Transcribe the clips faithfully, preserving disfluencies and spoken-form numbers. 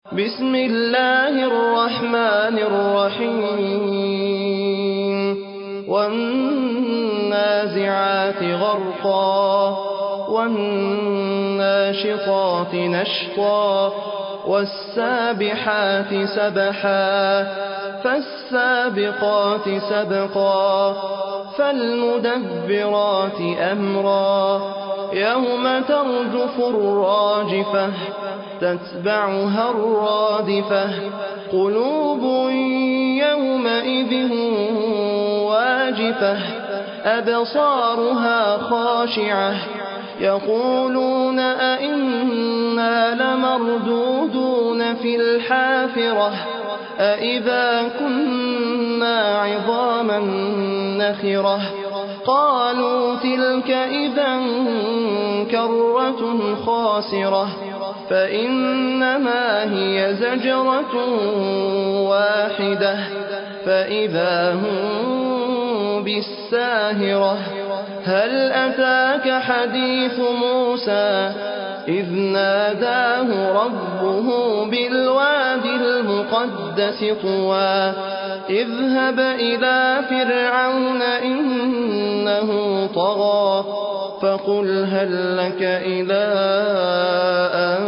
بسم الله الرحمن الرحيم والنازعات غرقا والناشطات نشطا والسابحات سبحا فالسابقات سبقا فالمدبرات أمرا يوم ترجف الراجفة تتبعها الرادفة قلوب يومئذ واجفة أبصارها خاشعة يقولون أئنا لمردودون في الحافرة أئذا كنا عظاما نخرة قالوا تلك إذا كرة خاسرة فإنما هي زجرة واحدة فإذا هم بالساهرة هل أتاك حديث موسى إذ ناداه ربه بالوادي المقدس طوى اذهب إلى فرعون إنه طغى فقل هل لك إلى أن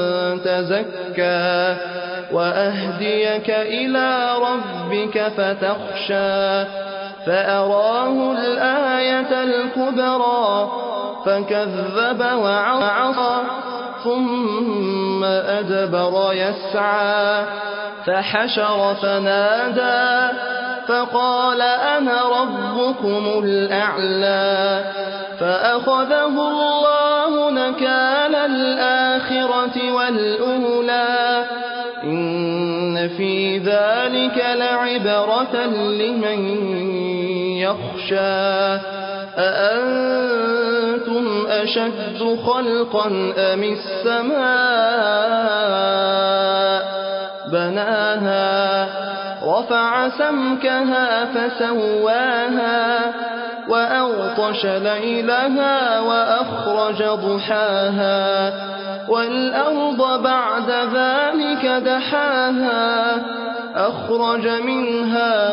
تزكى وأهديك إلى ربك فتخشى فأراه الآية الكبرى فكذب وعصى ثم أدبر يسعى فحشر فنادى فقال أنا ربكم الأعلى فأخذه الله نكال الآخرة والأولى إن في ذلك لعبرة لمن يخشى أأنتم أشد خلقا أم السماء بناها رفع سمكها فسواها وأغطش ليلها وأخرج ضحاها والأرض بعد ذلك دحاها أخرج منها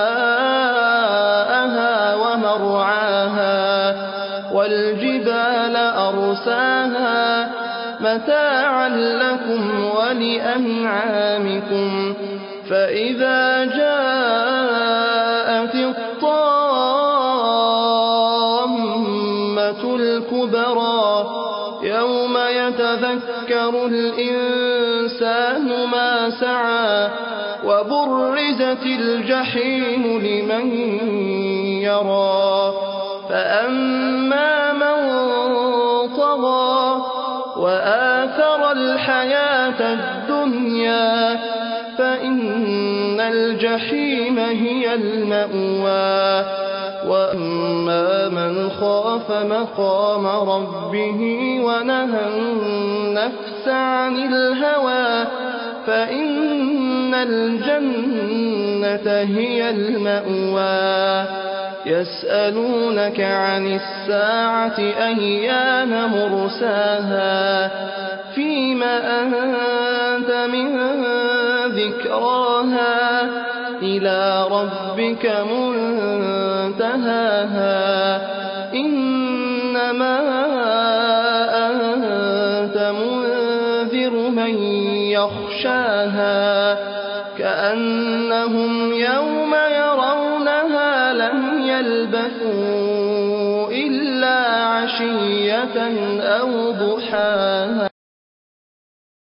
ماءها ومرعاها والجبال أرساها متاعا لكم ولأنعامكم فإذا جاءت الطامة الكبرى يوم يتذكر الإنسان ما سعى وبرزت الجحيم لمن يرى فأما من طغى وآثر الحياة الدنيا فإن الجحيم هي المأوى وأما من خاف مقام ربه ونهى النفس عن الهوى فإن الجنة هي المأوى يسألونك عن الساعة أيان مرساها فيما أنت من ذكراها إلى ربك منتهاها إنما أنت منذر من يخشاها كأنهم يوم يرونها لم يلبثوا إلا عشية أو ضحاها.